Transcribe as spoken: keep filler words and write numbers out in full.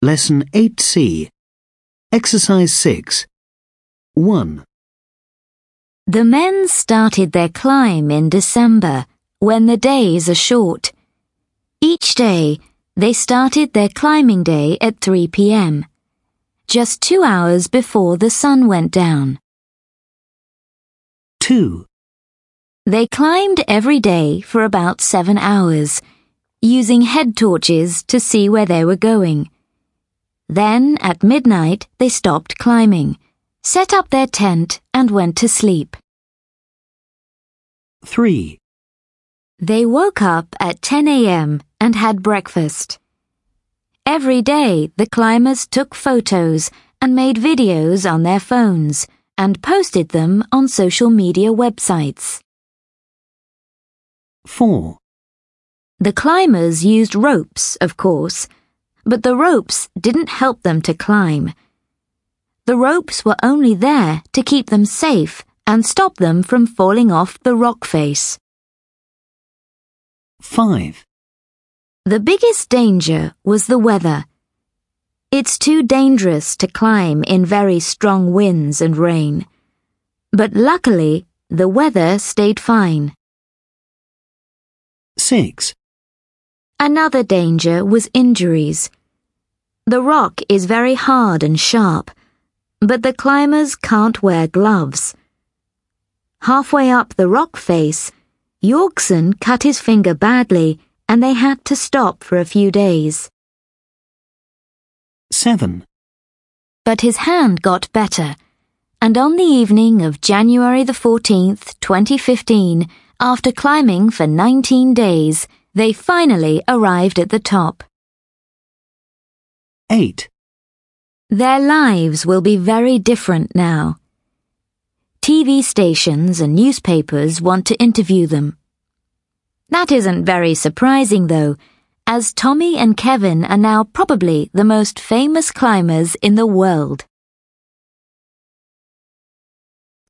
Lesson eight C. Exercise six. one. The men started their climb in December, when the days are short. Each day, they started their climbing day at three p m, just two hours before the sun went down. two. They climbed every day for about seven hours, using head torches to see where they were going. Then, at midnight, they stopped climbing, set up their tent, and went to sleep. three. They woke up at ten a m and had breakfast. Every day, the climbers took photos and made videos on their phones and posted them on social media websites. four. The climbers used ropes, of course, but the ropes didn't help them to climb. The ropes were only there to keep them safe and stop them from falling off the rock face. five. The biggest danger was the weather. It's too dangerous to climb in very strong winds and rain. But luckily, the weather stayed fine. six. Another danger was injuries. The rock is very hard and sharp, but the climbers can't wear gloves. Halfway up the rock face, Yorkson cut his finger badly and they had to stop for a few days. seven. But his hand got better, and on the evening of January the fourteenth, twenty fifteen, after climbing for nineteen days, they finally arrived at the top. eight. Their lives will be very different now. T V stations and newspapers want to interview them. That isn't very surprising, though, as Tommy and Kevin are now probably the most famous climbers in the world.